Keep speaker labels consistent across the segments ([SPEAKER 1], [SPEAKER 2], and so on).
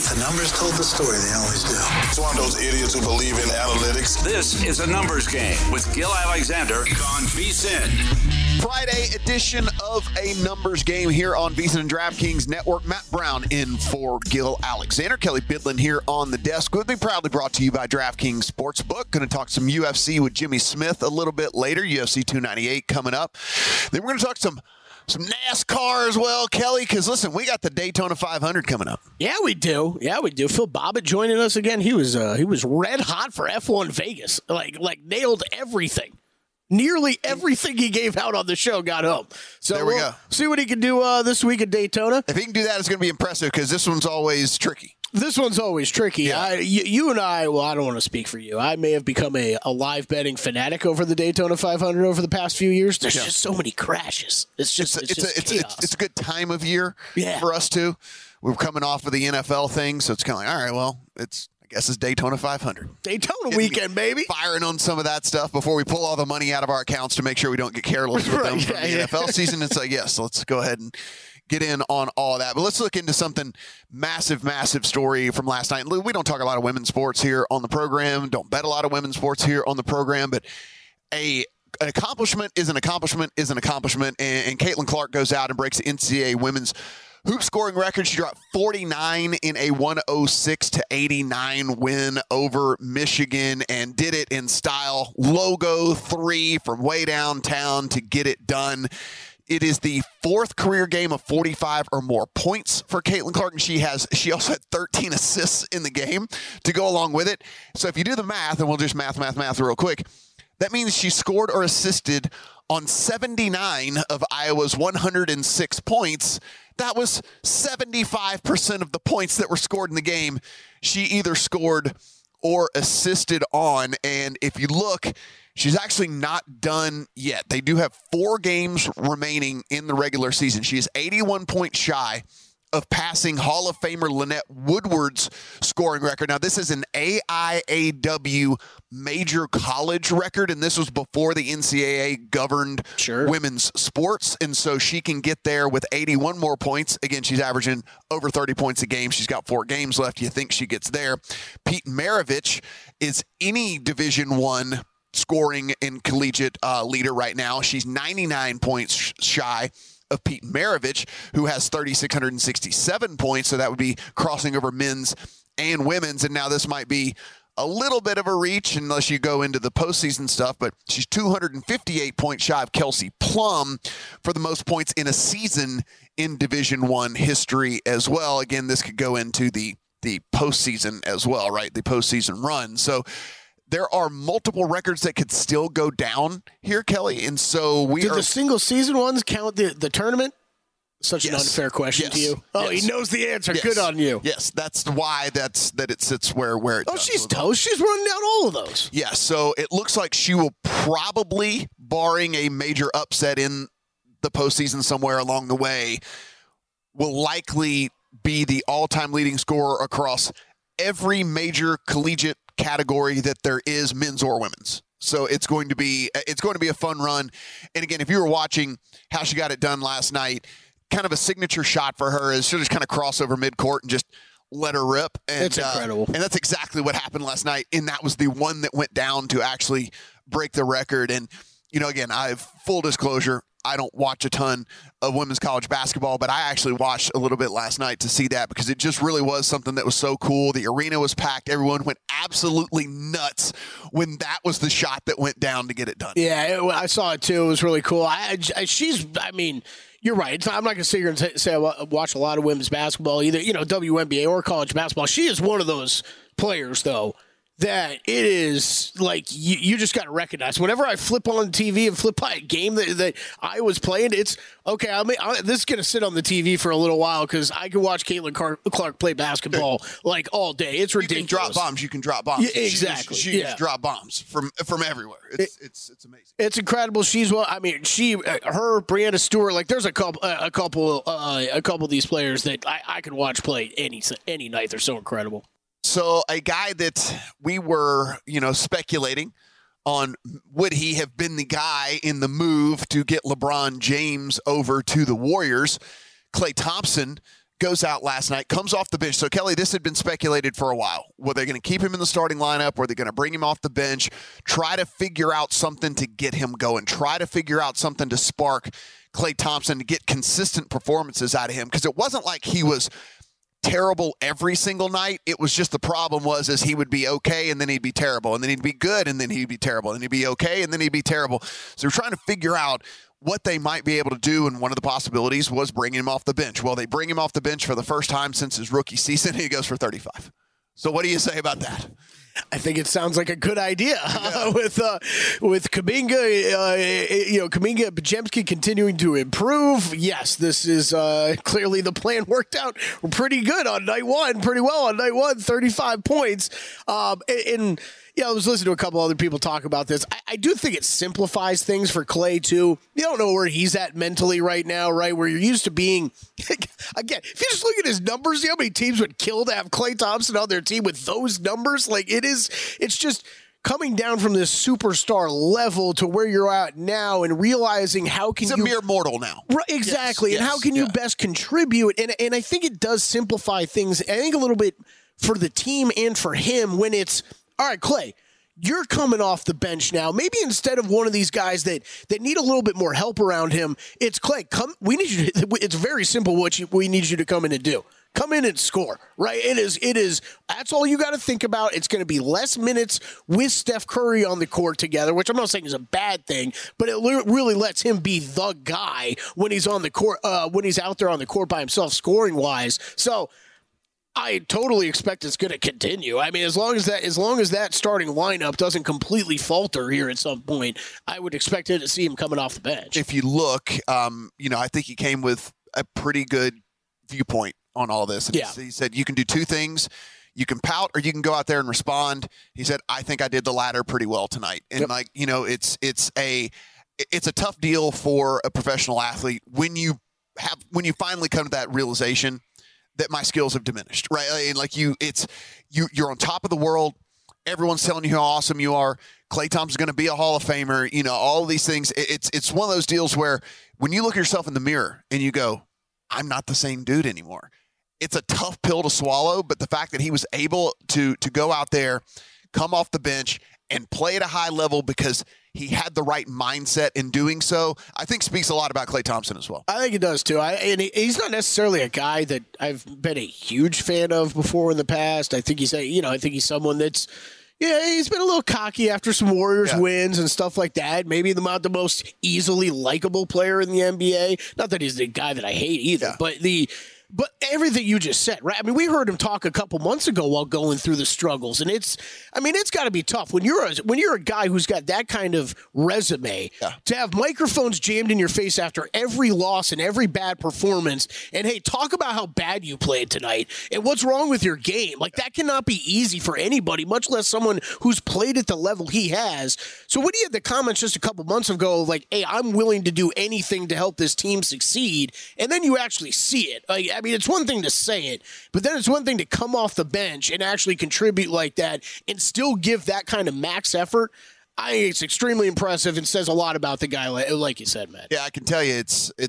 [SPEAKER 1] The numbers told the story. They always do.
[SPEAKER 2] It's one of those idiots who believe in analytics.
[SPEAKER 3] This is A Numbers Game with Gil Alexander on VSiN.
[SPEAKER 4] Friday edition of A Numbers Game here on VSiN and DraftKings Network. Matt Brown in for Gil Alexander. Kelly Bidlin here on the desk. We'll be proudly brought to you by DraftKings Sportsbook. Going to talk some UFC with Jimmy Smith a little bit later. UFC 298 coming up. Then we're going to talk some NASCAR as well, Kelly, because, listen, we got the Daytona 500 coming up.
[SPEAKER 5] Yeah, we do. Phil Bobbitt joining us again. He was red hot for F1 Vegas, like nailed everything. Nearly everything he gave out on the show got home. So
[SPEAKER 4] there we go.
[SPEAKER 5] See what he can do this week at Daytona.
[SPEAKER 4] If he can do that, it's going to be impressive because this one's always tricky.
[SPEAKER 5] This one's always tricky.
[SPEAKER 4] Yeah.
[SPEAKER 5] You and I, well, I don't want to speak for you. I may have become a live betting fanatic over the Daytona 500 over the past few years. There's just so many crashes. It's
[SPEAKER 4] a good time of year for us too. We're coming off of the NFL thing, so it's kind of like, all right, well, I guess it's Daytona 500.
[SPEAKER 5] Daytona weekend, baby.
[SPEAKER 4] Firing on some of that stuff before we pull all the money out of our accounts to make sure we don't get careless with them from the NFL season. It's like, yes, let's go ahead and get in on all of that. But let's look into something massive story from last night. We don't talk a lot of women's sports here on the program. Don't bet a lot of women's sports here on the program. But an accomplishment is an accomplishment is an accomplishment. And Caitlin Clark goes out and breaks the NCAA women's hoop scoring record. She dropped 49 in a 106-89 win over Michigan and did it in style. Logo 3 from way downtown to get it done. It is the fourth career game of 45 or more points for Caitlin Clark, and she also had 13 assists in the game to go along with it. So if you do the math, and we'll just math real quick, that means she scored or assisted on 79 of Iowa's 106 points. That was 75% of the points that were scored in the game. She either scored or assisted on, and if you look, she's actually not done yet. They do have 4 games remaining in the regular season. She is 81 points shy of passing Hall of Famer Lynette Woodward's scoring record. Now, this is an AIAW major college record, and this was before the NCAA governed women's sports, and so she can get there with 81 more points. Again, she's averaging over 30 points a game. She's got 4 games left. You think she gets there. Pete Maravich is any Division I scoring in collegiate leader right now. She's 99 points shy of Pete Maravich, who has 3,667 points. So that would be crossing over men's and women's. And now this might be a little bit of a reach unless you go into the postseason stuff, but she's 258 points shy of Kelsey Plum for the most points in a season in Division I history as well. Again, this could go into the postseason as well, right? The postseason run. So there are multiple records that could still go down here, Kelly. And so
[SPEAKER 5] do the single season ones count the tournament? Such an unfair question to you. Oh, he knows the answer.
[SPEAKER 4] Yes.
[SPEAKER 5] Good on you.
[SPEAKER 4] Yes, that's why that it sits where it does.
[SPEAKER 5] She's toast. She's running down all of those.
[SPEAKER 4] Yeah, so it looks like she will probably, barring a major upset in the postseason somewhere along the way, will likely be the all-time leading scorer across every major collegiate category that there is, men's or women's. So it's going to be a fun run. And again, if you were watching how she got it done last night, kind of a signature shot for her is she'll just kind of cross over midcourt and just let her rip. And
[SPEAKER 5] it's incredible.
[SPEAKER 4] And that's exactly what happened last night. And that was the one that went down to actually break the record. And, again, I have full disclosure, I don't watch a ton of women's college basketball, but I actually watched a little bit last night to see that because it just really was something that was so cool. The arena was packed. Everyone went absolutely nuts when that was the shot that went down to get it done.
[SPEAKER 5] Yeah, I saw it too. It was really cool. You're right. I'm not going to sit here and say I watch a lot of women's basketball, either, WNBA or college basketball. She is one of those players, though, that it is like you just got to recognize. Whenever I flip on TV and flip by a game that I was playing, it's okay. This is going to sit on the TV for a little while because I can watch Caitlin Clark play basketball like all day. It's ridiculous.
[SPEAKER 4] You can drop bombs.
[SPEAKER 5] Yeah, exactly.
[SPEAKER 4] She just drop bombs from everywhere. It's amazing. It's
[SPEAKER 5] incredible. She's her Brianna Stewart. Like there's a couple of these players that I could watch play any night. They're so incredible.
[SPEAKER 4] So a guy that we were, speculating on, would he have been the guy in the move to get LeBron James over to the Warriors? Klay Thompson goes out last night, comes off the bench. So, Kelly, this had been speculated for a while. Were they going to keep him in the starting lineup? Were they going to bring him off the bench? Try to figure out something to get him going. Try to figure out something to spark Klay Thompson to get consistent performances out of him. Because it wasn't like he was terrible every single night. It was just the problem was he would be okay and then he'd be terrible. And then he'd be good and then he'd be terrible. And he'd be okay and then he'd be terrible. So we're trying to figure out what they might be able to do, and one of the possibilities was bringing him off the bench. Well, they bring him off the bench for the first time since his rookie season, and he goes for 35. So what do you say about that?
[SPEAKER 5] I think it sounds like a good idea with Kuminga, Kuminga and Podziemski continuing to improve. Yes, this is clearly the plan worked out pretty good on night one, pretty well on night one, 35 points. I was listening to a couple other people talk about this. I do think it simplifies things for Klay, too. You don't know where he's at mentally right now, right? Where you're used to being, again, if you just look at his numbers, you know how many teams would kill to have Klay Thompson on their team with those numbers? It's just coming down from this superstar level to where you're at now and realizing how can
[SPEAKER 4] he's a mere mortal now.
[SPEAKER 5] Right, exactly. Yes, and how can you best contribute? And I think it does simplify things, I think, a little bit for the team and for him when it's, all right, Klay, you're coming off the bench now. Maybe instead of one of these guys that need a little bit more help around him, it's Klay. We need you. It's very simple what we need you to come in and do. Come in and score, right? It is. That's all you got to think about. It's going to be less minutes with Steph Curry on the court together, which I'm not saying is a bad thing, but it really lets him be the guy when he's on the court, when he's out there on the court by himself, scoring wise. So I totally expect it's going to continue. I mean, as long as that starting lineup doesn't completely falter here at some point, I would expect to see him coming off the bench.
[SPEAKER 4] If you look, I think he came with a pretty good viewpoint on all this. And he said, you can do two things. You can pout or you can go out there and respond. He said, I think I did the latter pretty well tonight. And it's a tough deal for a professional athlete when you finally come to that realization that my skills have diminished, right? And you're on top of the world. Everyone's telling you how awesome you are. Klay Thompson's going to be a Hall of Famer. All these things. It's one of those deals where when you look at yourself in the mirror and you go, I'm not the same dude anymore. It's a tough pill to swallow, but the fact that he was able to go out there, come off the bench, and play at a high level because he had the right mindset in doing so, I think speaks a lot about Klay Thompson as well.
[SPEAKER 5] I think it does, too. And he's not necessarily a guy that I've been a huge fan of before in the past. I think he's someone that's, he's been a little cocky after some Warriors wins and stuff like that. Maybe not the most easily likable player in the NBA. Not that he's the guy that I hate either, but everything you just said, right? I mean, we heard him talk a couple months ago while going through the struggles, and it's got to be tough when you're a guy who's got that kind of resume to have microphones jammed in your face after every loss and every bad performance. And hey, talk about how bad you played tonight and what's wrong with your game. Like that cannot be easy for anybody, much less someone who's played at the level he has. So when he had the comments just a couple months ago, like, "Hey, I'm willing to do anything to help this team succeed," and then you actually see it. I mean, it's one thing to say it, but then it's one thing to come off the bench and actually contribute like that and still give that kind of max effort. I think it's extremely impressive and says a lot about the guy, like you said, Matt.
[SPEAKER 4] Yeah, I can tell you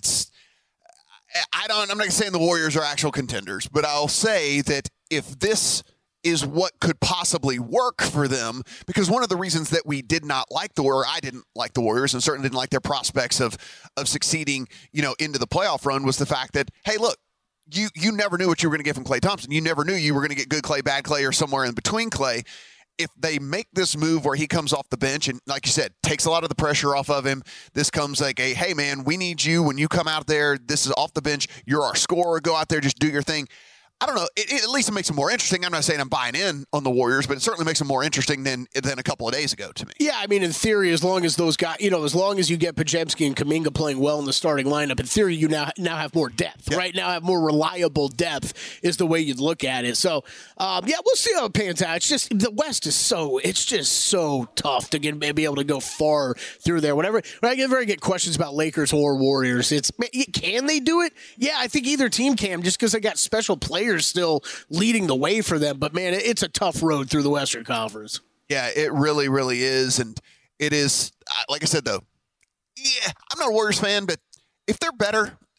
[SPEAKER 4] I'm not saying the Warriors are actual contenders, but I'll say that if this is what could possibly work for them, because one of the reasons that we did not like I didn't like the Warriors and certainly didn't like their prospects of succeeding, into the playoff run was the fact that, hey, look, you never knew what you were going to get from Klay Thompson. You never knew you were going to get good Klay, bad Klay, or somewhere in between Klay. If they make this move where he comes off the bench and, like you said, takes a lot of the pressure off of him, this comes like a, hey, man, we need you when you come out there. This is off the bench. You're our scorer. Go out there, just do your thing. I don't know. At least it makes it more interesting. I'm not saying I'm buying in on the Warriors, but it certainly makes them more interesting than a couple of days ago to me.
[SPEAKER 5] Yeah, I mean, in theory, as long as those guys, as long as you get Podziemski and Kuminga playing well in the starting lineup, in theory, you now have more depth, right? Now have more reliable depth is the way you'd look at it. So, we'll see how it pans out. It's just the West is just so tough to be able to go far through there. Whenever I get questions about Lakers or Warriors, can they do it? Yeah, I think either team can, just because they got special players still leading the way for them. But, man, it's a tough road through the Western Conference.
[SPEAKER 4] Yeah, it really, really is. And it is, like I said, though, I'm not a Warriors fan, but if they're better,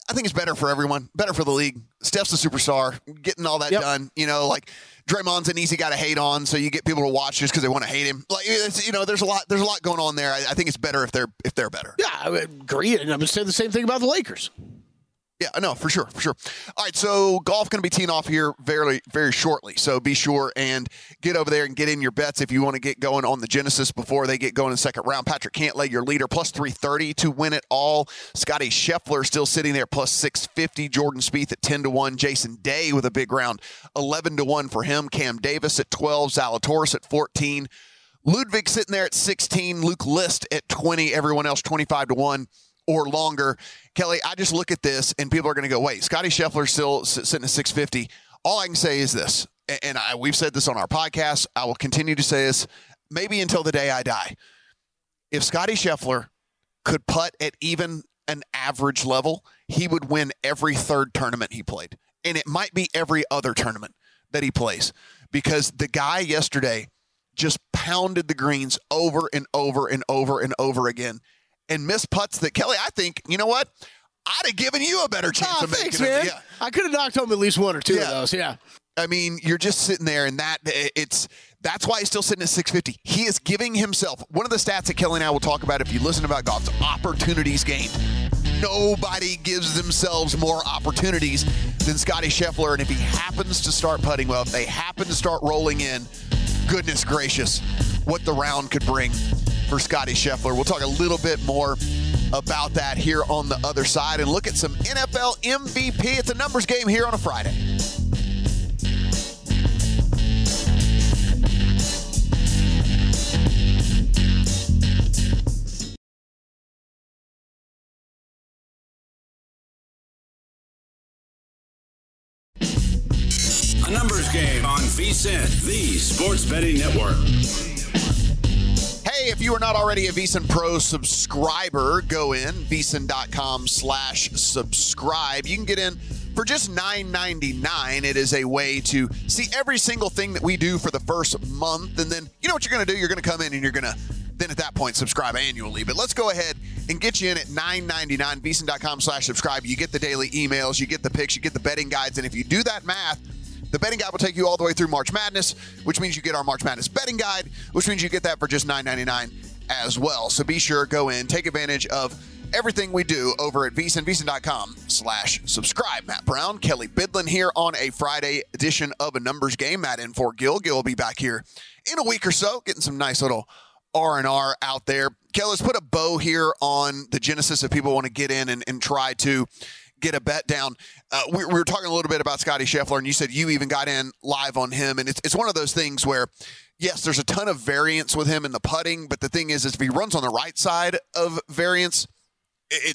[SPEAKER 4] I think it's better for everyone, better for the league. Steph's a superstar, getting all that done. You know, like Draymond's an easy guy to hate on, so you get people to watch just because they want to hate him. Like, it's, you know, there's a lot going on there. I think it's better if they're better.
[SPEAKER 5] Yeah, I agree, and I'm saying the same thing about the Lakers.
[SPEAKER 4] Yeah, no, for sure. All right, so golf going to be teeing off here very, very shortly. So be sure and get over there and get in your bets if you want to get going on the Genesis before they get going in the second round. Patrick Cantlay, your leader, plus 330 to win it all. Scotty Scheffler still sitting there, plus 650. Jordan Spieth at 10-1. Jason Day with a big round, 11-1 for him. Cam Davis at 12. Zalatoris at 14. Ludwig sitting there at 16. Luke List at 20. Everyone else 25-1. Or longer. Kelly, I just look at this and people are going to go, wait, Scotty Scheffler's still sitting at 650. All I can say is this, and we've said this on our podcast. I will continue to say this maybe until the day I die. If Scotty Scheffler could putt at even an average level, he would win every third tournament he played. And it might be every other tournament that he plays because the guy yesterday just pounded the greens over and over and over and over again. And missed putts that, Kelly, I think, you know what? I'd have given you a better chance of making
[SPEAKER 5] man.
[SPEAKER 4] it. Yeah.
[SPEAKER 5] I could have knocked home at least one or two of those,
[SPEAKER 4] I mean, you're just sitting there, and that's why he's still sitting at 650. He is giving himself, one of the stats that Kelly and I will talk about if you listen about golf, is opportunities gained. Nobody gives themselves more opportunities than Scotty Scheffler, and if he happens to start putting well, if they happen to start rolling in, goodness gracious, what the round could bring for Scotty Scheffler. We'll talk a little bit more about that here on the other side and look at some NFL MVP. It's a numbers game here on a Friday.
[SPEAKER 3] A numbers game on VSiN, the sports betting network.
[SPEAKER 4] Hey, if you are not already a VSiN Pro subscriber, go in, vsin.com/subscribe. You can get in for just $9.99. It is a way to see every single thing that we do for the first month. And then, you know what you're going to do? You're going to come in and you're going to, then at that point, subscribe annually. But let's go ahead and get you in at $9.99, vsin.com/subscribe. You get the daily emails, you get the picks, you get the betting guides. And if you do that math, the betting guide will take you all the way through March Madness, which means you get our March Madness betting guide, which means you get that for just $9.99 as well. So be sure, go in, take advantage of everything we do over at VSiN, vsin.com/subscribe. Matt Brown, Kelly Bidlin here on a Friday edition of A Numbers Game. Matt in for Gil. Gil will be back here in a week or so, getting some nice little R&R out there. Kelly, let's put a bow here on the Genesis if people want to get in and try to get a bet down. We were talking a little bit about Scotty Scheffler, and you said you even got in live on him. And it's one of those things where, yes, there's a ton of variance with him in the putting, but the thing is if he runs on the right side of variance, a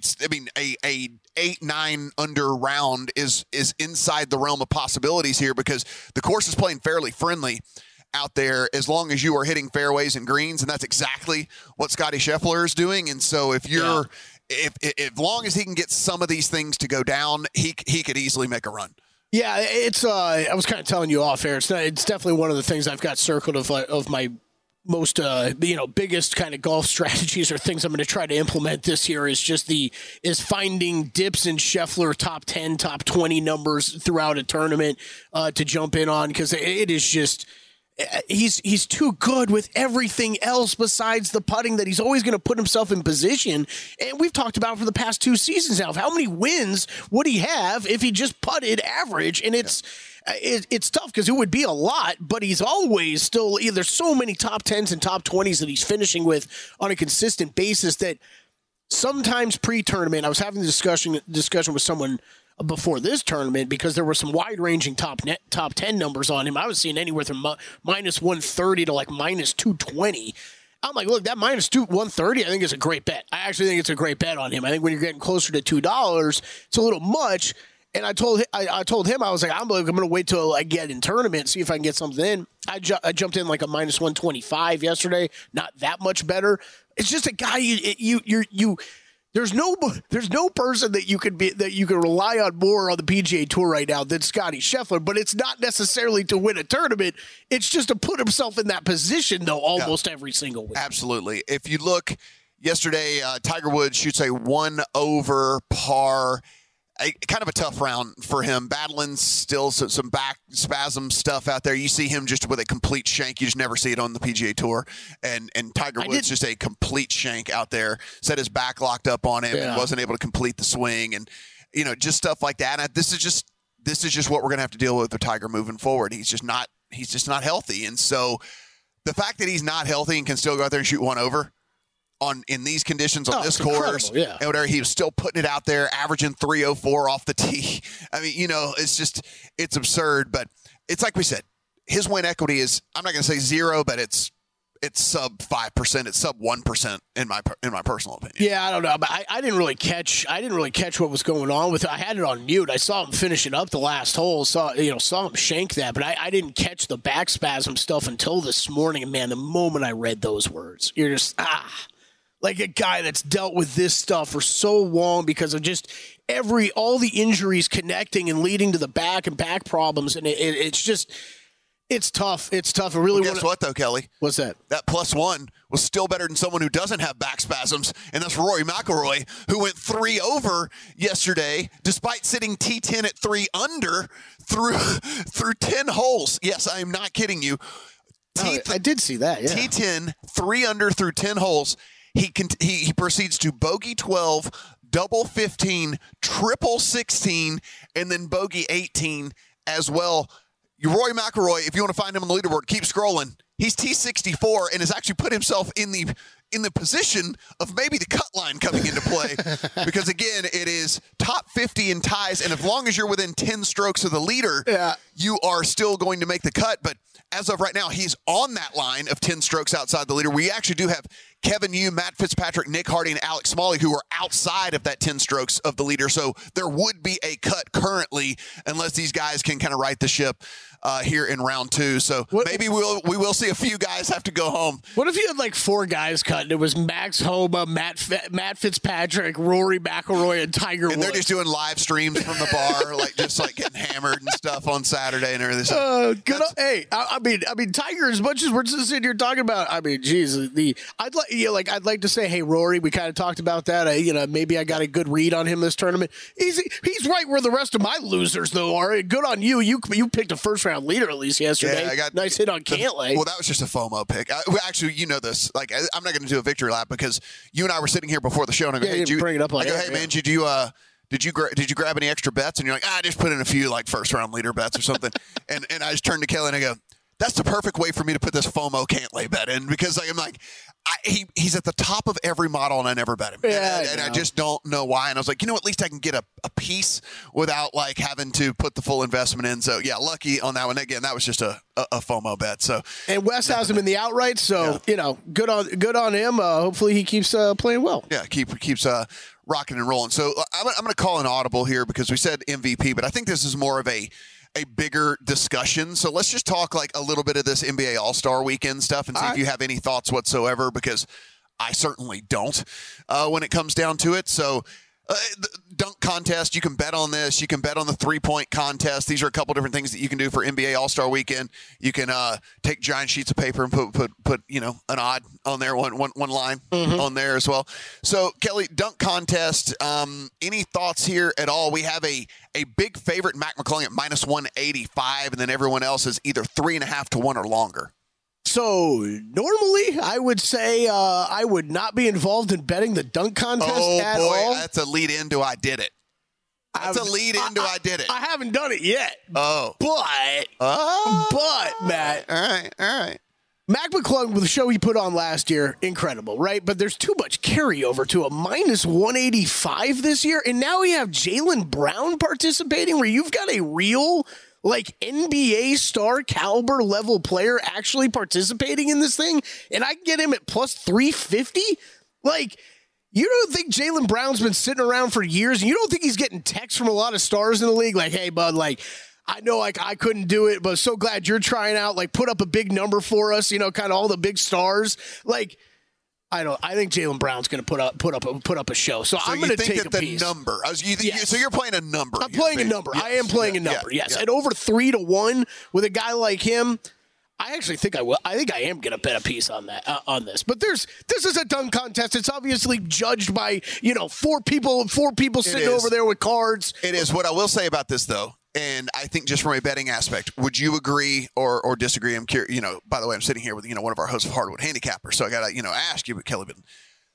[SPEAKER 4] 8-9 under round is inside the realm of possibilities here because the course is playing fairly friendly out there as long as you are hitting fairways and greens, and that's exactly what Scotty Scheffler is doing. And so if you're If long as he can get some of these things to go down, he could easily make a run.
[SPEAKER 5] Yeah, it's. I was kind of telling you off air. It's definitely one of the things I've got circled of my most biggest kind of golf strategies or things I'm going to try to implement this year is finding dips in Scheffler top 10, top 20 numbers throughout a tournament to jump in on because it is just. He's too good with everything else besides the putting that he's always going to put himself in position. And we've talked about for the past 2 seasons now of how many wins would he have if he just putted average. And it's tough because it would be a lot, but he's always still there's so many top 10s and top 20s that he's finishing with on a consistent basis that sometimes pre-tournament, I was having a discussion with someone before this tournament because there were some wide-ranging top 10 numbers on him. I was seeing anywhere from minus 130 to like minus 220. I'm like, look, that minus 130 I think is a great bet. I actually think it's a great bet on him. I think when you're getting closer to $2, it's a little much. And I told him, I was like, I'm going to wait till I get in tournament, see if I can get something in. I jumped in like a minus 125 yesterday. Not that much better. It's just a guy There's no person that you can rely on more on the PGA Tour right now than Scotty Scheffler, but it's not necessarily to win a tournament. It's just to put himself in that position, though, almost every single week.
[SPEAKER 4] Absolutely. If you look yesterday, Tiger Woods shoots a 1 over par kind of a tough round for him, battling still some back spasm stuff out there. You see him just with a complete shank. You just never see it on the PGA Tour. And Tiger Woods just a complete shank out there. Set his back locked up on him and wasn't able to complete the swing, and just stuff like that. And this is just what we're going to have to deal with Tiger moving forward. He's just not healthy, and so the fact that he's not healthy and can still go out there and shoot one over in these conditions on this course, and whatever, he was still putting it out there, averaging 304 off the tee. I mean, it's absurd, but it's like we said, his win equity is, I'm not going to say zero, but it's sub 5%, it's sub 1% in my personal opinion.
[SPEAKER 5] Yeah, I don't know, but I didn't really catch what was going on with it. I had it on mute. I saw him finish it up the last hole. Saw him shank that, but I didn't catch the back spasm stuff until this morning. And man, the moment I read those words, you're just like a guy that's dealt with this stuff for so long because of just all the injuries connecting and leading to the back and back problems, and it's tough. It's tough. I really
[SPEAKER 4] guess what though, Kelly?
[SPEAKER 5] What's that?
[SPEAKER 4] That +1 was still better than someone who doesn't have back spasms, and that's Rory McIlroy, who went 3 over yesterday, despite sitting T10 at 3 under through 10 holes. Yes, I am not kidding you.
[SPEAKER 5] I did see that. Yeah.
[SPEAKER 4] T10, 3 under through 10 holes. He proceeds to bogey 12, double 15, triple 16, and then bogey 18 as well. Rory McIlroy, if you want to find him on the leaderboard, keep scrolling. He's T64 and has actually put himself in the position of maybe the cut line coming into play because, again, it is top 50 in ties, and as long as you're within 10 strokes of the leader, you are still going to make the cut. But as of right now, he's on that line of 10 strokes outside the leader. We actually do have Kevin Yu, Matt Fitzpatrick, Nick Hardy, and Alex Smalley, who are outside of that 10 strokes of the leader. So there would be a cut currently unless these guys can kind of right the ship here in round 2. So maybe we will see a few guys have to go home.
[SPEAKER 5] What if you had like 4 guys cut and it was Max Homa, Matt Fitzpatrick, Rory McIlroy, and Tiger Woods?
[SPEAKER 4] And they're just doing live streams from the bar, just getting hammered and stuff on Saturday and everything. So
[SPEAKER 5] hey, I mean, Tiger, as much as we're just sitting here talking about, I mean, geez, I'd like to say, hey, Rory, we kind of talked about that. Maybe I got a good read on him this tournament. He's right where the rest of my losers though are. Good on you. You picked a first round leader at least yesterday. Yeah, nice hit on Cantlay.
[SPEAKER 4] Well, that was just a FOMO pick. Actually, you know this. I'm not going to do a victory lap because you and I were sitting here before the show, and I go, hey,
[SPEAKER 5] bring it up.
[SPEAKER 4] Hey, man, did you grab any extra bets? And you're like, I just put in a few first round leader bets or something. and I just turned to Kelly and I go, that's the perfect way for me to put this FOMO Cantlay bet in because I'm like, he's at the top of every model and I never bet him.
[SPEAKER 5] Yeah,
[SPEAKER 4] and I just don't know why. And I was like, at least I can get a piece without having to put the full investment in. So yeah, lucky on that one. Again, that was just a FOMO bet. So
[SPEAKER 5] and Wes has him in the outright. So good on him. Hopefully he keeps playing well.
[SPEAKER 4] Yeah, keeps rocking and rolling. So I'm going to call an audible here because we said MVP, but I think this is more of a bigger discussion. So let's just talk a little bit of this NBA All-Star Weekend stuff and see if you have any thoughts whatsoever, because I certainly don't when it comes down to it. So the dunk contest, you can bet on this. You can bet on the three-point contest. These are a couple different things that you can do for NBA All-Star Weekend. You can take giant sheets of paper and put an odd on there, one line on there as well. So, Kelly, dunk contest, any thoughts here at all? We have a big favorite, Mac McClung, at -185, and then everyone else is either 3.5 to 1 or longer.
[SPEAKER 5] So normally I would say I would not be involved in betting the dunk contest at all.
[SPEAKER 4] That's a lead into I did it. That's a lead into I did it.
[SPEAKER 5] I haven't done it yet.
[SPEAKER 4] Oh.
[SPEAKER 5] But Matt.
[SPEAKER 4] All right.
[SPEAKER 5] Mac McClung, with the show he put on last year, incredible, right? But there's too much carryover to a -185 this year. And now we have Jaylen Brown participating where you've got a real NBA star caliber level player actually participating in this thing, and I can get him at +350. You don't think Jaylen Brown's been sitting around for years, and you don't think he's getting texts from a lot of stars in the league hey, bud, I know I couldn't do it, but so glad you're trying out. Put up a big number for us, kind of all the big stars. I think Jaylen Brown's going to put up a show. So I'm going to take a piece.
[SPEAKER 4] Number. So you're playing a number.
[SPEAKER 5] I'm playing a number.
[SPEAKER 4] Yes.
[SPEAKER 5] I am playing a number. Yes. At over 3 to 1 with a guy like him, I actually think I will. I think I am going to bet a piece on that on this. But this is a dunk contest. It's obviously judged by four people sitting over there with cards.
[SPEAKER 4] It is. What I will say about this though, and I think just from a betting aspect, would you agree or disagree? I'm curious. By the way, I'm sitting here with one of our hosts of Hardwood Handicappers, so I got to ask you, Kelly. But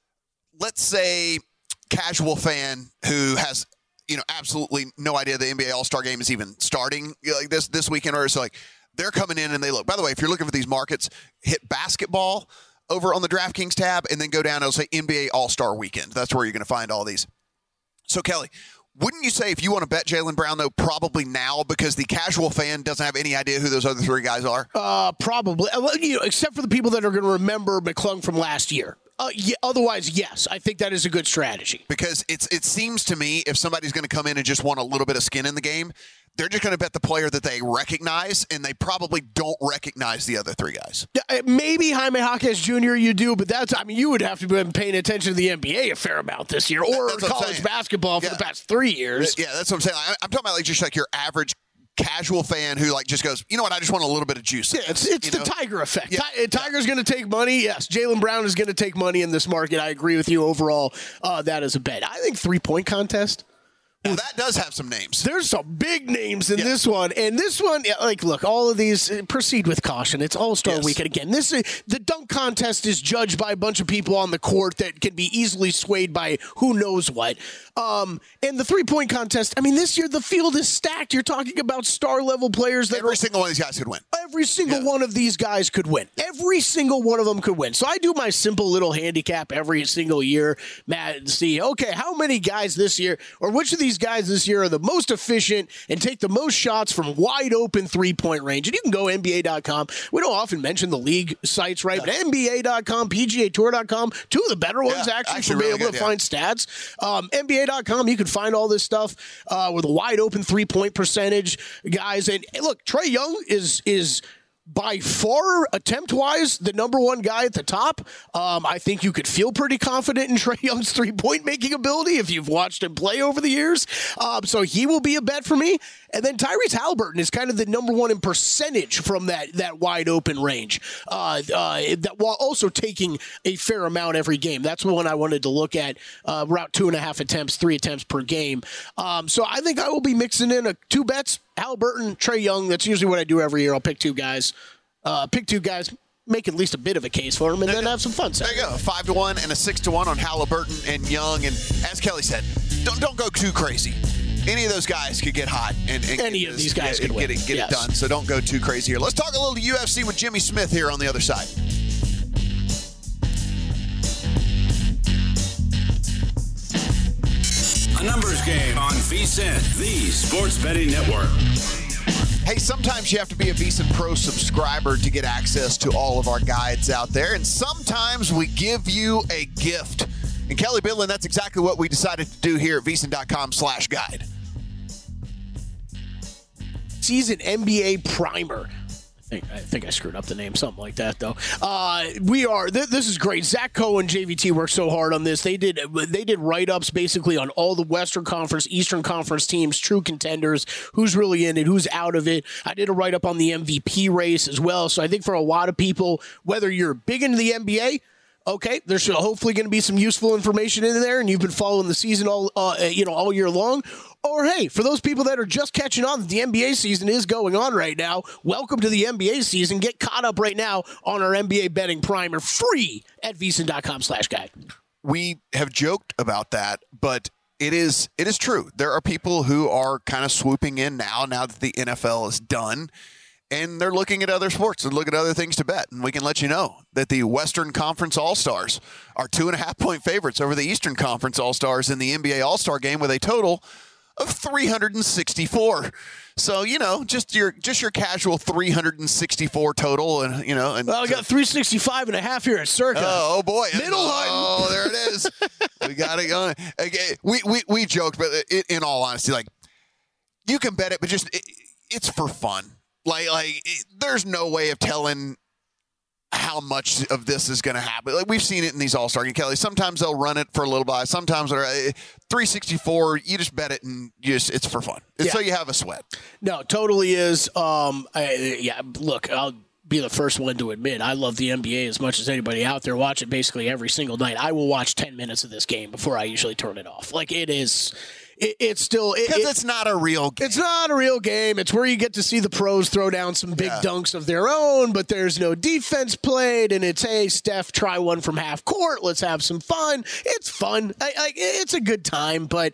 [SPEAKER 4] let's say casual fan who has absolutely no idea the NBA All-Star Game is even starting like this weekend, or so like. They're coming in and they look. By the way, if you're looking for these markets, hit basketball over on the DraftKings tab and then go down. It'll say NBA All-Star Weekend. That's where you're going to find all these. So, Kelly, wouldn't you say if you want to bet Jaylen Brown, though, probably now because the casual fan doesn't have any idea who those other three guys are?
[SPEAKER 5] Probably. Except for the people that are going to remember McClung from last year. Otherwise, yes, I think that is a good strategy.
[SPEAKER 4] Because it seems to me if somebody's going to come in and just want a little bit of skin in the game, they're just going to bet the player that they recognize, and they probably don't recognize the other three guys.
[SPEAKER 5] Yeah, maybe Jaime Jaquez Jr. you do, but you would have to be paying attention to the NBA a fair amount this year, or college basketball for the past 3 years.
[SPEAKER 4] Yeah, that's what I'm saying. I'm talking about just like your average casual fan who just goes, you know what, I just want a little bit of juice.
[SPEAKER 5] Yeah, it's the Tiger effect. Yeah. Tiger's going to take money. Yes, Jaylen Brown is going to take money in this market. I agree with you overall. That is a bet. I think 3-point contest.
[SPEAKER 4] Well, that does have some names.
[SPEAKER 5] There's some big names in this one. And this one, look, all of these, proceed with caution. It's All-Star Weekend again. The dunk contest is judged by a bunch of people on the court that can be easily swayed by who knows what. And the 3-point contest, this year the field is stacked. You're talking about star-level players.
[SPEAKER 4] Every single one of these guys could win.
[SPEAKER 5] Every single one of these guys could win. Every single one of them could win. So I do my simple little handicap every single year, Matt, and see, okay, how many guys this year, or which of these guys this year are the most efficient and take the most shots from wide open 3-point range. And you can go NBA.com. We don't often mention the league sites, right? But NBA.com, PGA Tour.com, two of the better ones actually for being able to find stats. NBA.com, you can find all this stuff with a wide open 3-point percentage, guys. And look, Trae Young is by far, attempt-wise, the number one guy at the top. I think you could feel pretty confident in Trae Young's 3-point making ability if you've watched him play over the years. So he will be a bet for me. And then Tyrese Halliburton is kind of the number one in percentage from that wide open range, that while also taking a fair amount every game. That's the one I wanted to look at, around 2.5 attempts, 3 attempts per game. So I think I will be mixing in 2 bets. Halliburton, Trae Young, that's usually what I do every year. I'll pick 2 guys. Make at least a bit of a case for them, and then have some fun.
[SPEAKER 4] There you go, 5-1 and a 6-1 on Halliburton and Young. And as Kelly said, don't go too crazy. Any of those guys could get hot, and
[SPEAKER 5] any of these guys could
[SPEAKER 4] get it done. So don't go too crazy here. Let's talk a little UFC with Jimmy Smith here on the other side.
[SPEAKER 3] A numbers game on VSiN, the Sports Betting Network.
[SPEAKER 4] Hey, sometimes you have to be a VSiN Pro subscriber to get access to all of our guides out there, and sometimes we give you a gift. And Kelly Bidlin, that's exactly what we decided to do here at VSiN.com/guide.
[SPEAKER 5] Season NBA Primer. I think I screwed up the name, something like that, though. This is great. Zach Cohen, JVT, worked so hard on this. They did write-ups basically on all the Western Conference, Eastern Conference teams, true contenders, who's really in it, who's out of it. I did a write-up on the MVP race as well. So I think for a lot of people, whether you're big into the NBA, okay, there's hopefully going to be some useful information in there, and you've been following the season all year long. Or, hey, for those people that are just catching on that the NBA season is going on right now, welcome to the NBA season. Get caught up right now on our NBA betting primer, free at VSiN.com/guide.
[SPEAKER 4] We have joked about that, but it is true. There are people who are kind of swooping in now that the NFL is done, and they're looking at other sports and looking at other things to bet. And we can let you know that the Western Conference All-Stars are 2.5-point favorites over the Eastern Conference All-Stars in the NBA All-Star game with a total of 364. So, just your casual 364 total. And,
[SPEAKER 5] well, I got 365.5 here at Circa.
[SPEAKER 4] Oh boy.
[SPEAKER 5] Middle Hutton.
[SPEAKER 4] Oh, there it is. We got it going. Okay, we joked, but in all honesty, you can bet it, but it's for fun. There's no way of telling how much of this is going to happen. We've seen it in these All-Star games, Kelly. Sometimes they'll run it for a little while. Sometimes they're 364. You just bet it and it's for fun. So you have a sweat.
[SPEAKER 5] No, totally is. Look, be the first one to admit I love the NBA as much as anybody out there. Watch it basically every single night. I will watch 10 minutes of this game before I usually turn it off. Like, it is... It's still
[SPEAKER 4] because it's not a real game.
[SPEAKER 5] It's not a real game. It's where you get to see the pros throw down some big dunks of their own, but there's no defense played, and it's, hey, Steph, try one from half court. Let's have some fun. It's fun. It's a good time, but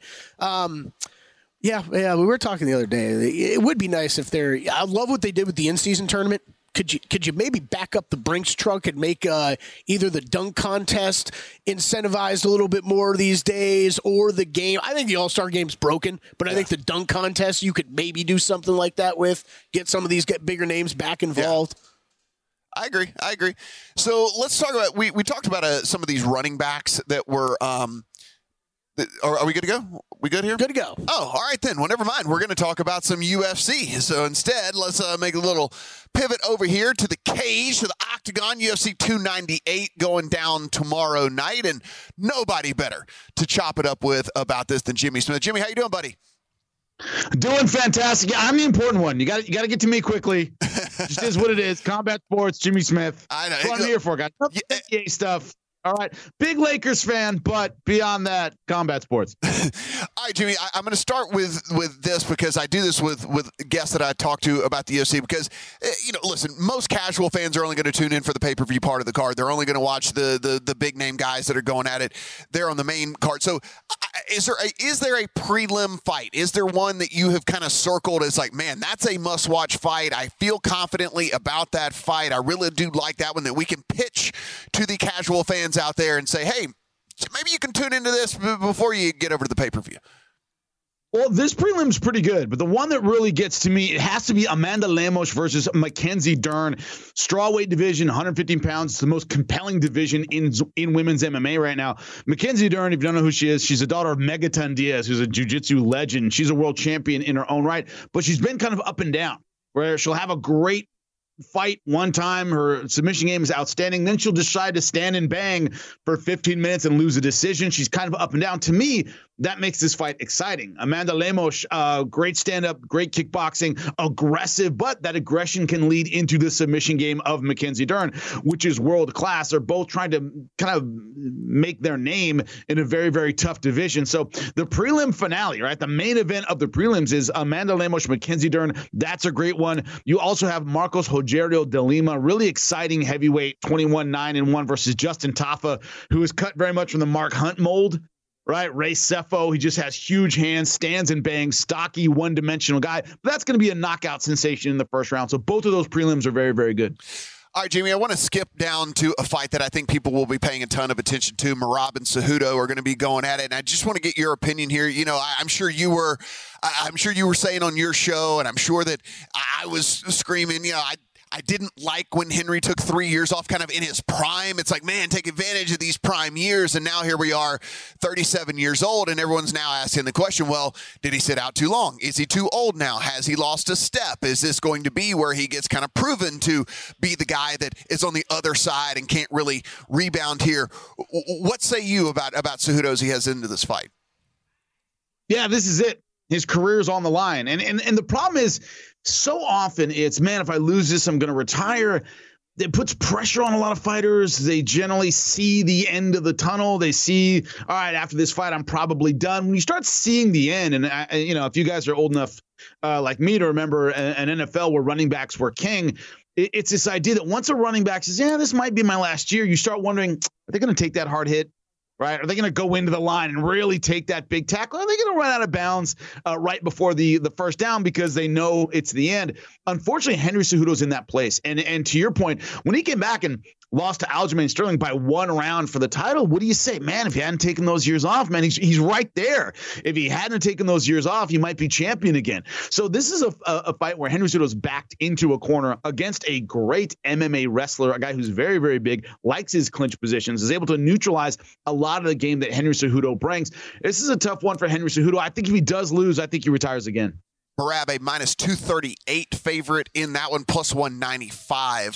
[SPEAKER 5] yeah, we were talking the other day. It would be nice if they're. I love what they did with the in-season tournament. Could you maybe back up the Brinks truck and make either the dunk contest incentivized a little bit more these days, or the game? I think the All-Star game's broken, but I think the dunk contest you could maybe do something like that with, get some of these bigger names back involved.
[SPEAKER 4] Yeah. I agree. So let's talk about we talked about some of these running backs that were. Are we good to go? We good here?
[SPEAKER 5] Good to go.
[SPEAKER 4] Oh, all right then. Well, never mind. We're going to talk about some UFC. So instead, let's make a little pivot over here to the cage, to the octagon. UFC 298 going down tomorrow night, and nobody better to chop it up with about this than Jimmy Smith. Jimmy, how you doing, buddy?
[SPEAKER 6] Doing fantastic. Yeah, I'm the important one. You got to get to me quickly. Just is what it is. Combat Sports, Jimmy Smith.
[SPEAKER 4] I know.
[SPEAKER 6] That's what I'm here for, guys. NBA stuff. All right. Big Lakers fan, but beyond that, Combat Sports.
[SPEAKER 4] All right, Jimmy, I'm going to start with this because I do this with guests that I talk to about the UFC because, listen, most casual fans are only going to tune in for the pay-per-view part of the card. They're only going to watch the big-name guys that are going at it. They're on the main card. So is there a prelim fight? Is there one that you have kind of circled as like, man, that's a must-watch fight. I feel confidently about that fight. I really do like that one that we can pitch to the casual fans out there and say, hey, maybe you can tune into this before you get over to the pay-per-view.
[SPEAKER 6] Well, this prelim's pretty good, but the one that really gets to me, it has to be Amanda Lemos versus Mackenzie Dern. Strawweight division, 115 pounds. It's the most compelling division in women's MMA right now. Mackenzie Dern, if you don't know who she is, she's a daughter of Megaton Diaz, who's a jiu-jitsu legend. She's a world champion in her own right, but she's been kind of up and down, where she'll have a great fight one time, her submission game is outstanding, then she'll decide to stand and bang for 15 minutes and lose a decision. She's kind of up and down. To me, that makes this fight exciting. Amanda Lemos, great stand-up, great kickboxing, aggressive, but that aggression can lead into the submission game of Mackenzie Dern, which is world-class. They're both trying to kind of make their name in a very, very tough division. So the prelim finale, right, the main event of the prelims is Amanda Lemos, Mackenzie Dern. That's a great one. You also have Marcos Rogerio de Lima, really exciting heavyweight, 21-9-1 versus Justin Tafa, who is cut very much from the Mark Hunt mold. Right, Ray Sefo, he just has huge hands, stands and bangs, stocky, one-dimensional guy. But that's going to be a knockout sensation in the first round. So both of those prelims are very, very good.
[SPEAKER 4] All right, Jamie, I want to skip down to a fight that I think people will be paying a ton of attention to. Merab and Cejudo are going to be going at it, and I just want to get your opinion here. You know, I'm sure you were saying on your show, and I'm sure that I was screaming, I didn't like when Henry took 3 years off kind of in his prime. It's like, man, take advantage of these prime years. And now here we are, 37 years old, and everyone's now asking the question, well, did he sit out too long? Is he too old now? Has he lost a step? Is this going to be where he gets kind of proven to be the guy that is on the other side and can't really rebound here? What say you about Cejudo as he heads into this fight?
[SPEAKER 6] Yeah, this is it. His career's on the line. And the problem is, so often it's, man, if I lose this, I'm going to retire. It puts pressure on a lot of fighters. They generally see the end of the tunnel. They see, all right, after this fight, I'm probably done. When you start seeing the end, and if you guys are old enough like me to remember an NFL where running backs were king, it's this idea that once a running back says, yeah, this might be my last year, you start wondering, are they going to take that hard hit? Right? Are they going to go into the line and really take that big tackle? Are they going to run out of bounds right before the first down because they know it's the end? Unfortunately, Henry Cejudo's in that place. And to your point, when he came back and lost to Aljamain Sterling by 1 round for the title, what do you say? Man, if he hadn't taken those years off, man, he's right there. If he hadn't taken those years off, he might be champion again. So this is a fight where Henry Cejudo's backed into a corner against a great MMA wrestler, a guy who's very, very big, likes his clinch positions, is able to neutralize a lot of the game that Henry Cejudo brings. This is a tough one for Henry Cejudo. I think if he does lose, I think he retires again.
[SPEAKER 4] Merab, a minus 238 favorite in that one, plus 195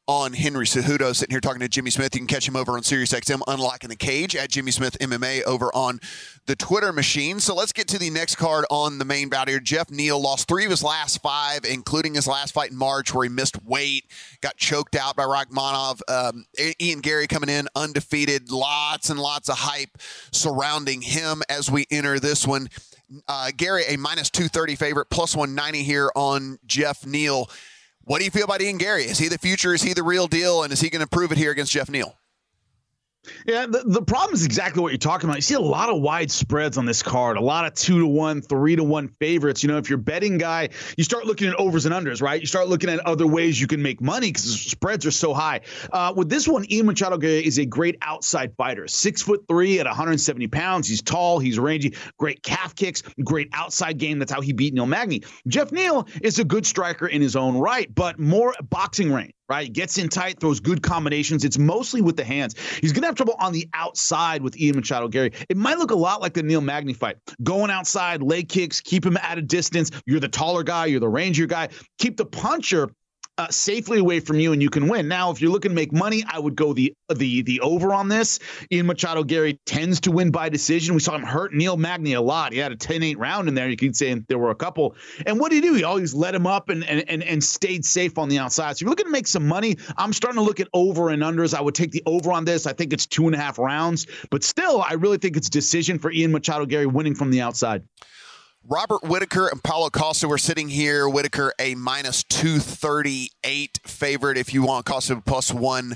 [SPEAKER 4] on Henry Cejudo. Sitting here talking to Jimmy Smith. You can catch him over on SiriusXM, Unlocking the Cage, at Jimmy Smith MMA over on the Twitter machine. So let's get to the next card on the main bout here. Jeff Neal lost 3 of his last 5, including his last fight in March where he missed weight, got choked out by Rakhmonov. Ian Gary coming in undefeated. Lots and lots of hype surrounding him as we enter this one. Gary, a minus 230 favorite, plus 190 here on Jeff Neal. What do you feel about Ian Gary? Is he the future? Is he the real deal? And is he going to prove it here against Jeff Neal?
[SPEAKER 6] Yeah, the problem is exactly what you're talking about. You see a lot of wide spreads on this card, a lot of 2-1, 3-1 favorites. You know, if you're a betting guy, you start looking at overs and unders, right? You start looking at other ways you can make money because the spreads are so high. With this one, Ian Machado Gary is a great outside fighter. 6'3" at 170 pounds. He's tall, he's rangy, great calf kicks, great outside game. That's how he beat Neil Magny. Jeff Neal is a good striker in his own right, but more boxing range. Right, gets in tight, throws good combinations. It's mostly with the hands. He's going to have trouble on the outside with Ian Machado Gary. It might look a lot like the Neil Magny fight. Going outside, leg kicks, keep him at a distance. You're the taller guy, you're the rangier guy. Keep the puncher safely away from you, and you can win. Now, if you're looking to make money, I would go the over on this. Ian Machado Gary tends to win by decision. We saw him hurt Neil Magny a lot. He had a 10-8 round in there. You could say there were a couple. And what did he do? He always let him up and stayed safe on the outside. So if you're looking to make some money, I'm starting to look at over and unders. I would take the over on this. I think it's 2.5 rounds. But still, I really think it's decision for Ian Machado Gary winning from the outside.
[SPEAKER 4] Robert Whitaker and Paulo Costa were sitting here. Whitaker a minus 238 favorite. If you want Costa plus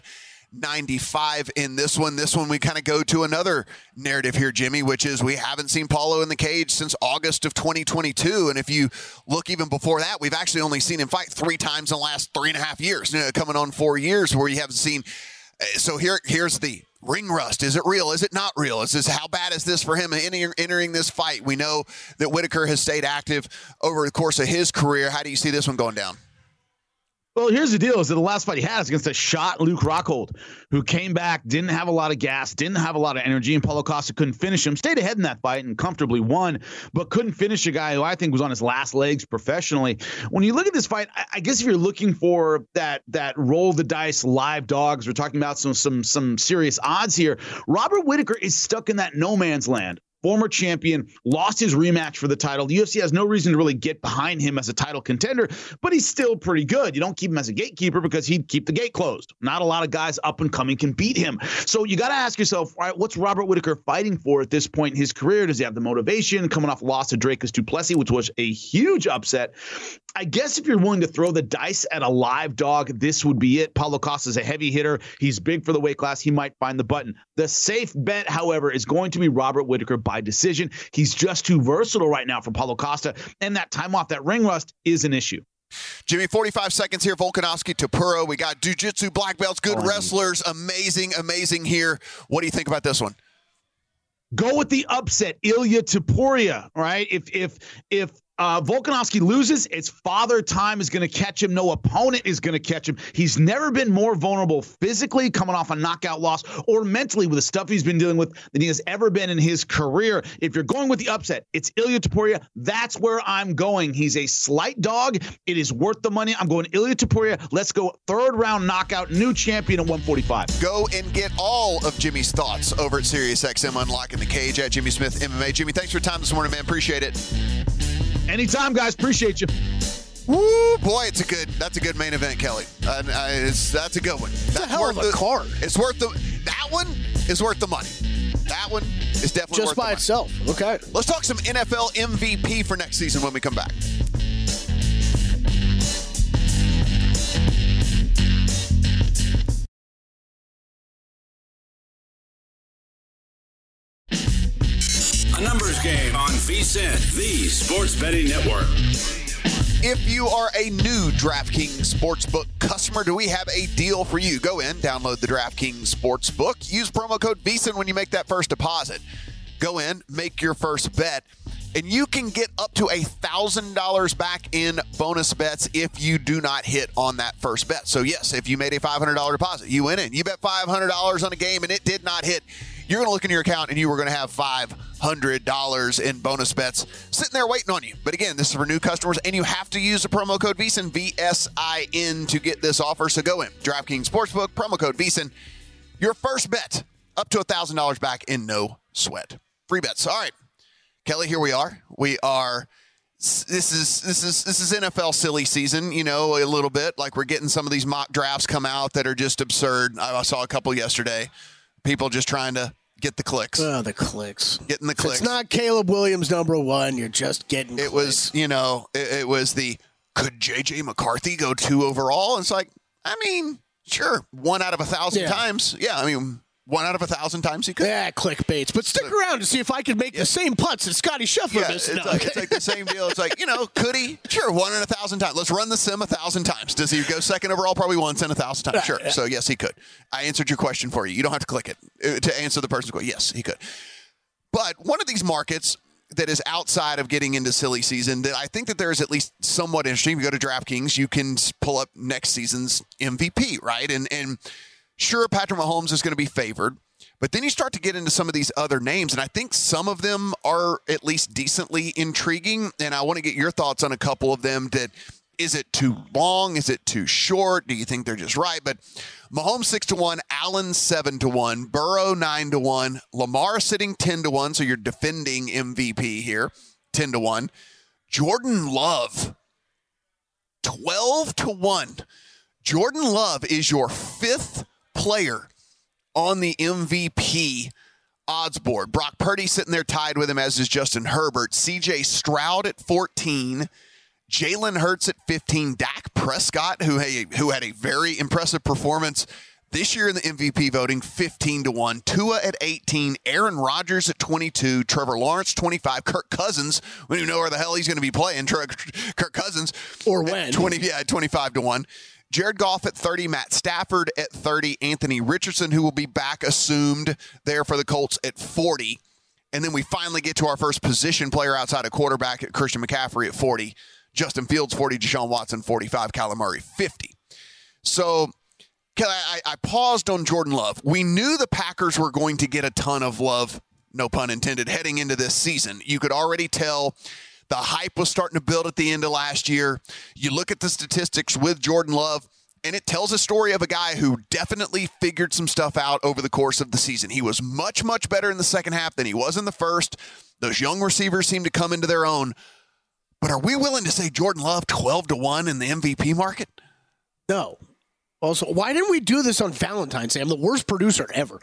[SPEAKER 4] 195 in this one. This one we kind of go to another narrative here, Jimmy, which is we haven't seen Paulo in the cage since August of 2022. And if you look even before that, we've actually only seen him fight 3 times in the last 3.5 years, coming on 4 years where you haven't seen. So here's the ring rust. Is it real? Is it not real? How bad is this for him entering this fight? We know that Whitaker has stayed active over the course of his career. How do you see this one going down?
[SPEAKER 6] Well, here's the deal, is that the last fight he had is against a shot Luke Rockhold, who came back, didn't have a lot of gas, didn't have a lot of energy, and Paulo Costa couldn't finish him. Stayed ahead in that fight and comfortably won, but couldn't finish a guy who I think was on his last legs professionally. When you look at this fight, I guess if you're looking for that roll the dice live dogs, we're talking about some serious odds here. Robert Whitaker is stuck in that no man's land. Former champion, lost his rematch for the title. The UFC has no reason to really get behind him as a title contender, but he's still pretty good. You don't keep him as a gatekeeper because he'd keep the gate closed. Not a lot of guys up and coming can beat him. So you got to ask yourself, all right, what's Robert Whitaker fighting for at this point in his career? Does he have the motivation coming off loss to Dricus du Plessis, which was a huge upset? I guess if you're willing to throw the dice at a live dog, this would be it. Paulo Costa's a heavy hitter. He's big for the weight class. He might find the button. The safe bet, however, is going to be Robert Whitaker by decision. He's just too versatile right now for Paulo Costa, and that time off, that ring rust is an issue.
[SPEAKER 4] Jimmy, 45 seconds here. Volkanovski, Topuria. We got jiu-jitsu black belts, good wrestlers. Amazing here. What do you think about this one?
[SPEAKER 6] Go with the upset, Ilia Topuria, right? If Volkanovski loses, it's father time is going to catch him. No opponent is going to catch him. He's never been more vulnerable physically coming off a knockout loss or mentally with the stuff he's been dealing with than he has ever been in his career. If you're going with the upset, it's Ilia Topuria. That's where I'm going. He's a slight dog. It is worth the money. I'm going Ilia Topuria. Let's go 3rd round knockout, new champion at 145.
[SPEAKER 4] Go and get all of Jimmy's thoughts over at SiriusXM Unlocking the Cage at Jimmy Smith MMA. Jimmy, thanks for your time this morning, man. Appreciate it.
[SPEAKER 6] Anytime, guys. Appreciate you.
[SPEAKER 4] Woo, boy, that's a good main event, Kelly. That's a good one. That's
[SPEAKER 5] a hell of a card.
[SPEAKER 4] It's worth that one is worth the money. That one is definitely
[SPEAKER 5] just
[SPEAKER 4] worth
[SPEAKER 5] by itself. Okay.
[SPEAKER 4] Let's talk some NFL MVP for next season when we come back.
[SPEAKER 3] A numbers game on VSiN, the Sports Betting Network.
[SPEAKER 4] If you are a new DraftKings Sportsbook customer, do we have a deal for you? Go in, download the DraftKings Sportsbook, use promo code VSiN when you make that first deposit. Go in, make your first bet, and you can get up to $1,000 back in bonus bets if you do not hit on that first bet. So yes, if you made a $500 deposit, you went in, you bet $500 on a game and it did not hit, you're going to look in your account and you were going to have $500 in bonus bets sitting there waiting on you. But again, this is for new customers, and you have to use the promo code VSIN, VSIN, to get this offer. So go in, DraftKings Sportsbook, promo code VSIN. Your first bet up to $1,000 back in no sweat. Free bets. All right, Kelly, here we are. This is NFL silly season, a little bit. Like, we're getting some of these mock drafts come out that are just absurd. I saw a couple yesterday. People just trying to get the clicks.
[SPEAKER 5] Oh, the clicks.
[SPEAKER 4] Getting the clicks.
[SPEAKER 5] It's not Caleb Williams number 1. You're just getting
[SPEAKER 4] it
[SPEAKER 5] clicks.
[SPEAKER 4] Was, it was the, could J.J. McCarthy go 2 overall? And it's like, sure. 1 out of 1,000 times. Yeah, 1 out of 1,000 times he could.
[SPEAKER 5] Yeah, clickbaits. But stick around to see if I can make the same putts that Scotty Scheffler missed.
[SPEAKER 4] It's like the same deal. It's like, could he? Sure, 1 in 1,000 times. Let's run the sim 1,000 times. Does he go 2nd overall? Probably once in 1,000 times. Sure. So, yes, he could. I answered your question for you. You don't have to click it to answer the person's question. Yes, he could. But one of these markets that is outside of getting into silly season that I think that there is at least somewhat interesting. If you go to DraftKings, you can pull up next season's MVP, right? And sure, Patrick Mahomes is going to be favored. But then you start to get into some of these other names, and I think some of them are at least decently intriguing, and I want to get your thoughts on a couple of them. That is it too long? Is it too short? Do you think they're just right? But Mahomes 6-1, Allen 7-1, Burrow 9-1, Lamar sitting 10-1, so you're defending MVP here, 10-1. Jordan Love 12-1. Jordan Love is your 5th player on the MVP odds board. Brock Purdy sitting there tied with him, as is Justin Herbert. C.J. Stroud at 14. Jalen Hurts at 15. Dak Prescott, who had a very impressive performance this year in the MVP voting, 15-1. Tua at 18. Aaron Rodgers at 22. Trevor Lawrence, 25. Kirk Cousins, we don't even know where the hell he's going to be playing. Kirk Cousins.
[SPEAKER 5] Or when.
[SPEAKER 4] 25-1. Jared Goff at 30, Matt Stafford at 30, Anthony Richardson, who will be back assumed there for the Colts, at 40. And then we finally get to our first position player outside of quarterback, at Christian McCaffrey at 40, Justin Fields 40, Deshaun Watson 45, Kyler Murray 50. So I paused on Jordan Love. We knew the Packers were going to get a ton of love, no pun intended, heading into this season. You could already tell the hype was starting to build at the end of last year. You look at the statistics with Jordan Love, and it tells a story of a guy who definitely figured some stuff out over the course of the season. He was much, much better in the second half than he was in the first. Those young receivers seem to come into their own. But are we willing to say Jordan Love 12-1 in the MVP market?
[SPEAKER 5] No. Also, why didn't we do this on Valentine's Day? I'm the worst producer ever.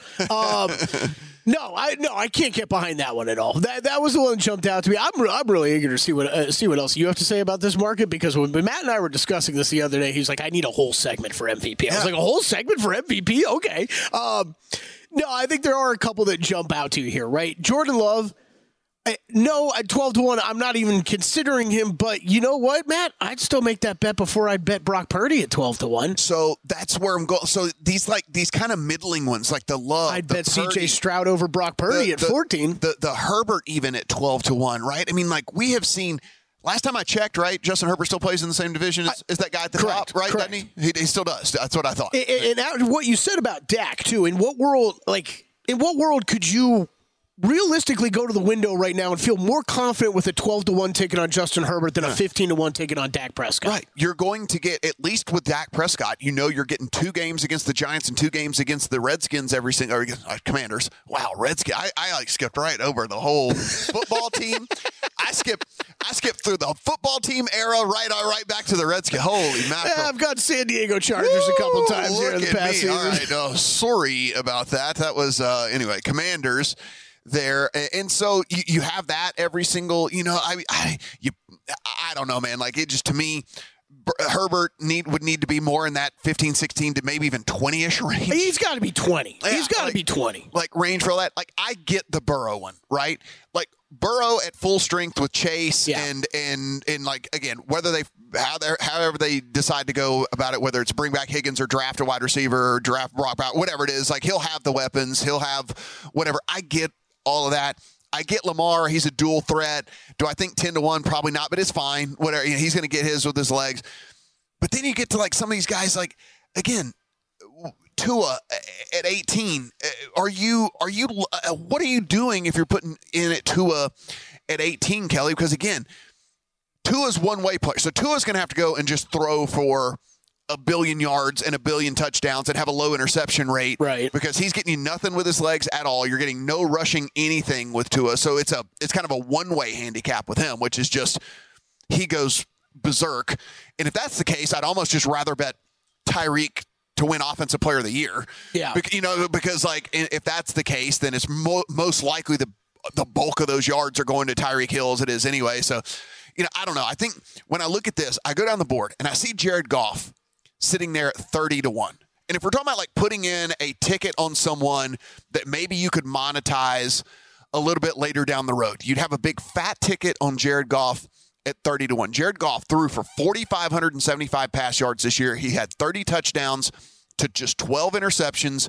[SPEAKER 5] No, I can't get behind that one at all. That was the one that jumped out to me. I'm really eager to see what else you have to say about this market, because when Matt and I were discussing this the other day, he's like, I need a whole segment for MVP. I was like, a whole segment for MVP? Okay. No, I think there are a couple that jump out to you here, right? Jordan Love. No, at 12-1, I'm not even considering him. But you know what, Matt? I'd still make that bet before I bet Brock Purdy at 12-1.
[SPEAKER 4] So that's where I'm going. So these kind of middling ones, like the Love.
[SPEAKER 5] I'd bet C.J. Stroud over Brock Purdy at 14.
[SPEAKER 4] The Herbert even at 12-1, right? I mean, like, we have seen. Last time I checked, right, Justin Herbert still plays in the same division as that guy at the top, right?
[SPEAKER 5] Correct.
[SPEAKER 4] Doesn't he? He still does. That's what I thought.
[SPEAKER 5] And what you said about Dak too. In what world could you realistically go to the window right now and feel more confident with a 12-1 ticket on Justin Herbert than a 15-1 ticket on Dak Prescott?
[SPEAKER 4] Right. You're going to get, at least with Dak Prescott, you're getting 2 games against the Giants and 2 games against the Redskins Commanders. Wow, Redskins. I skipped right over the whole football team. I skipped through the football team era right back to the Redskins. Holy mackerel.
[SPEAKER 5] I've got San Diego Chargers a couple times here in the past season. All right.
[SPEAKER 4] Oh, sorry about that. That was, anyway, Commanders there. And so you have that every single, I don't know, man. Like, it just, to me, Herbert would need to be more in that 15, 16 to maybe even 20-ish range.
[SPEAKER 5] He's got to be 20.
[SPEAKER 4] Yeah,
[SPEAKER 5] He's got to be 20.
[SPEAKER 4] Like, range for all that. Like, I get the Burrow one, right? Like, Burrow at full strength with Chase and like, again, however they decide to go about it, whether it's bring back Higgins or draft a wide receiver or draft Brock Bowers, whatever it is, like, he'll have the weapons, he'll have whatever. I get all of that. I get Lamar. He's a dual threat. Do I think 10-1? Probably not, but it's fine. Whatever. He's going to get his with his legs. But then you get to, like, some of these guys, like, again, Tua at 18. What are you doing if you're putting in at Tua at 18, Kelly? Because again, Tua's one-way player. So Tua's going to have to go and just throw for 1 billion yards and 1 billion touchdowns and have a low interception rate.
[SPEAKER 5] Right.
[SPEAKER 4] Because he's getting you nothing with his legs at all. You're getting no rushing anything with Tua. So it's kind of a one-way handicap with him, which is just he goes berserk. And if that's the case, I'd almost just rather bet Tyreek to win Offensive Player of the Year.
[SPEAKER 5] Yeah.
[SPEAKER 4] Because like if that's the case, then it's most likely the bulk of those yards are going to Tyreek Hill as it is anyway. So, I don't know. I think when I look at this, I go down the board and I see Jared Goff sitting there at 30-1. And if we're talking about like putting in a ticket on someone that maybe you could monetize a little bit later down the road, you'd have a big fat ticket on Jared Goff at 30-1. Jared Goff threw for 4,575 pass yards this year. He had 30 touchdowns to just 12 interceptions,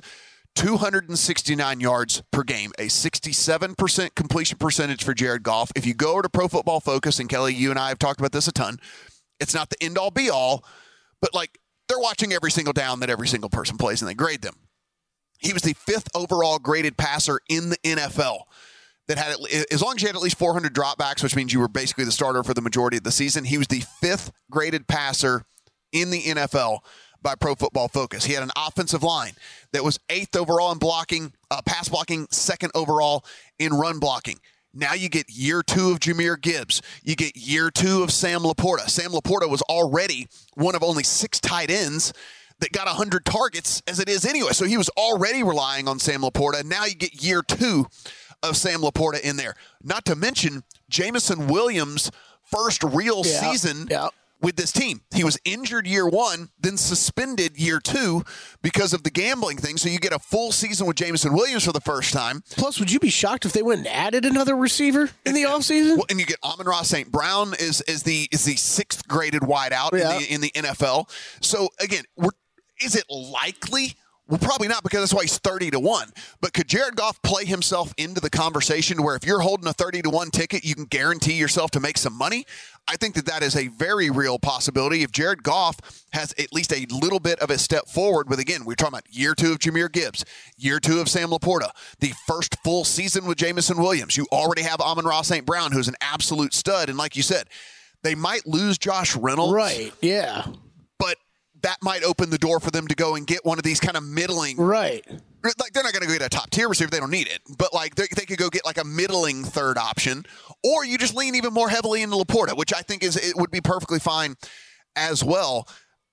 [SPEAKER 4] 269 yards per game, a 67% completion percentage for Jared Goff. If you go over to Pro Football Focus, and Kelly, you and I have talked about this a ton, it's not the end-all be-all, but like they're watching every single down that every single person plays, and they grade them. He was the 5th overall graded passer in the NFL that had, as long as you had at least 400 dropbacks, which means you were basically the starter for the majority of the season, he was the 5th graded passer in the NFL by Pro Football Focus. He had an offensive line that was 8th overall in blocking, pass blocking, 2nd overall in run blocking. Now you get year 2 of Jahmyr Gibbs. You get year 2 of Sam Laporta. Sam Laporta was already one of only 6 tight ends that got 100 targets as it is anyway. So he was already relying on Sam Laporta. Now you get year 2 of Sam Laporta in there. Not to mention Jameson Williams' first real season with this team. He was injured year 1, then suspended year 2 because of the gambling thing. So you get a full season with Jameson Williams for the first time.
[SPEAKER 5] Plus, would you be shocked if they went and added another receiver in the offseason?
[SPEAKER 4] Well, and you get Amon-Ra St. Brown is the 6th graded wideout in the NFL. So again, is it likely? Well, probably not, because that's why he's 30-1. But could Jared Goff play himself into the conversation where if you're holding a 30-1 ticket, you can guarantee yourself to make some money? I think that is a very real possibility. If Jared Goff has at least a little bit of a step forward with, again, we're talking about year 2 of Jahmyr Gibbs, year 2 of Sam Laporta, the first full season with Jameson Williams. You already have Amon-Ra St. Brown, who's an absolute stud. And like you said, they might lose Josh Reynolds.
[SPEAKER 5] Right, yeah.
[SPEAKER 4] But that might open the door for them to go and get one of these kind of middling.
[SPEAKER 5] Right.
[SPEAKER 4] Like, they're not going to go get a top-tier receiver. They don't need it. But, like, they could go get, like, a middling third option. Or you just lean even more heavily into Laporta, which I think it would be perfectly fine as well.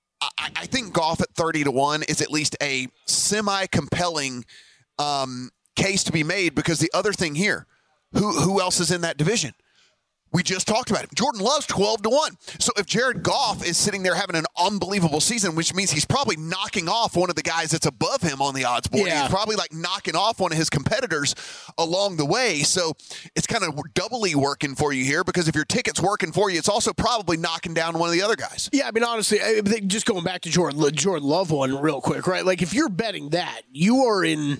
[SPEAKER 4] I think Goff at 30-1 is at least a semi-compelling case to be made, because the other thing here, who else is in that division? We just talked about it. Jordan Love's 12-1. So if Jared Goff is sitting there having an unbelievable season, which means he's probably knocking off one of the guys that's above him on the odds board. Yeah. He's probably like knocking off one of his competitors along the way. So it's kind of doubly working for you here, because if your ticket's working for you, it's also probably knocking down one of the other guys.
[SPEAKER 5] Yeah, I mean, honestly, just going back to Jordan Love one real quick, right? Like, if you're betting that, you are in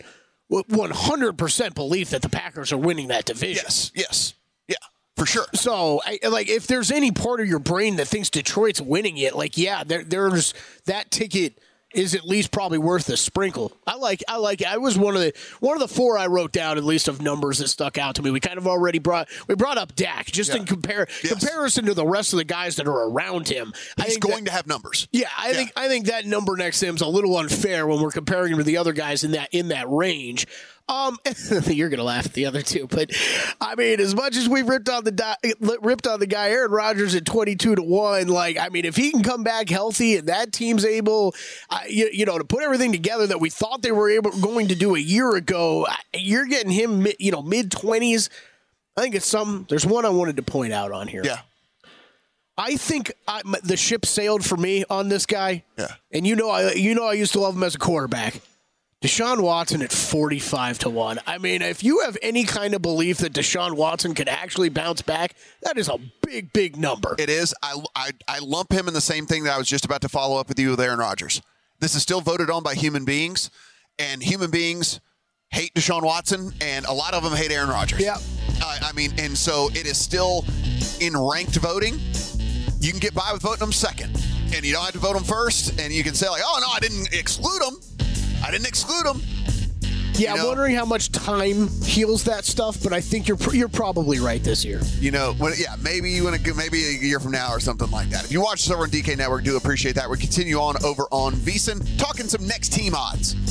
[SPEAKER 5] 100% belief that the Packers are winning that division.
[SPEAKER 4] Yes. Yeah. For sure.
[SPEAKER 5] So, if there's any part of your brain that thinks Detroit's winning it, like, yeah, there's that ticket is at least probably worth a sprinkle. I like it. I was one of the 4 I wrote down, at least, of numbers that stuck out to me. We kind of already brought up Dak just in comparison to the rest of the guys that are around him.
[SPEAKER 4] He's going to have numbers.
[SPEAKER 5] Yeah, I think that number next to him is a little unfair when we're comparing him to the other guys in that range. You're gonna laugh at the other two, but I mean, as much as we ripped on the guy Aaron Rodgers at 22-1, like, I mean, if he can come back healthy and that team's able, to put everything together that we thought they were going to do a year ago, you're getting him, mid-20s. I think there's one I wanted to point out on here.
[SPEAKER 4] Yeah.
[SPEAKER 5] I think the ship sailed for me on this guy.
[SPEAKER 4] Yeah.
[SPEAKER 5] And I used to love him as a quarterback. Deshaun Watson at 45-1. I mean, if you have any kind of belief that Deshaun Watson could actually bounce back, that is a big, big number.
[SPEAKER 4] It is. I lump him in the same thing that I was just about to follow up with you with Aaron Rodgers. This is still voted on by human beings, and human beings hate Deshaun Watson, and a lot of them hate Aaron Rodgers.
[SPEAKER 5] Yeah.
[SPEAKER 4] And so it is still in ranked voting. You can get by with voting them second, and you don't have to vote them first, and you can say, like, oh, no, I didn't exclude them. I didn't exclude him.
[SPEAKER 5] Yeah,
[SPEAKER 4] You know?
[SPEAKER 5] I'm wondering how much time heals that stuff, but I think you're probably right this year.
[SPEAKER 4] You know, maybe you want to maybe a year from now or something like that. If you watch us over on DK Network, do appreciate that. We continue on over on VSiN, talking some next team odds.